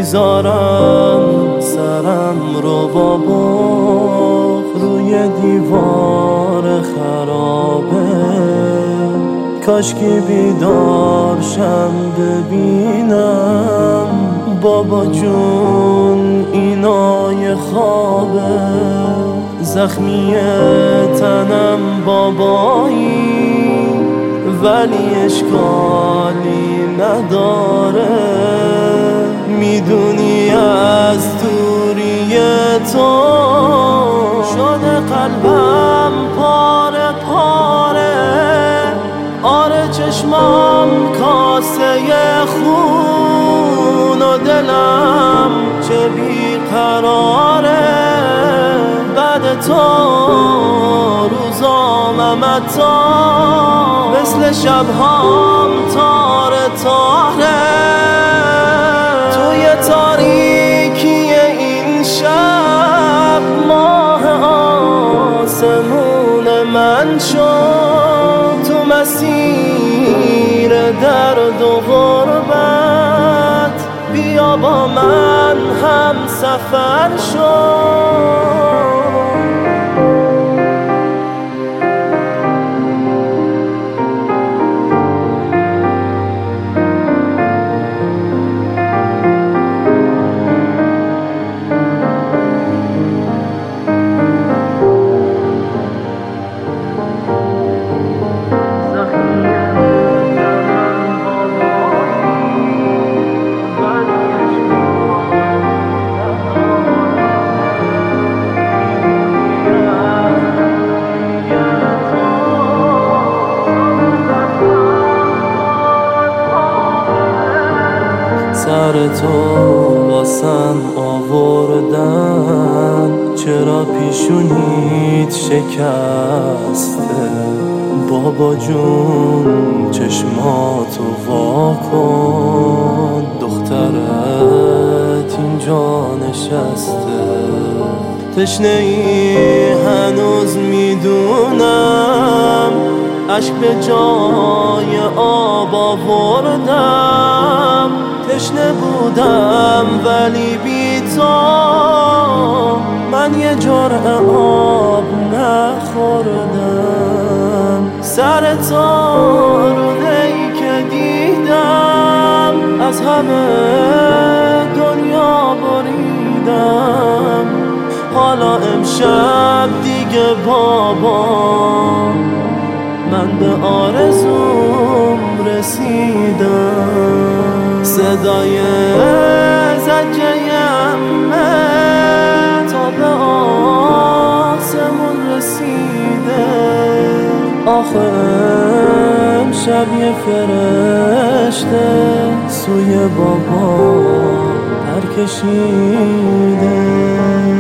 میذارم سرم رو بابا روی دیوار خرابه، کاش که بیدار شم ببینم بابا جون اینا یه خوابه. زخمی تنم بابایی ولی اشکالی نداره، میدونی از دوری تو شده قلبم پاره پاره. آره چشمام کاسه خون و دلم چه بیقراره. بعد تو روزامم عطا مثل شبهام تاره تاره. توی تاریکی این شب ماه آسمون من شد، تو مسیر درد و غربت بیا با من هم سفر شد. سر تو واسم آوردن، چرا پیشونیت شکسته؟ بابا جون چشماتو وا کن، دخترت اینجا نشسته. تشنه ای هنوز میدونم، عشق به جای آب آوردم. تشنه بودم ولی بی تو من یه جرعه آب نخوردم. سر تو روده‌ای که دیدم از همه دنیا بریدم. حالا امشب دیگه بابا من به آرزوم رسیدم. صدای زجه عمه تا به آسمون رسیده. آخه امشب یه فرشته سوی بابا پر کشیده.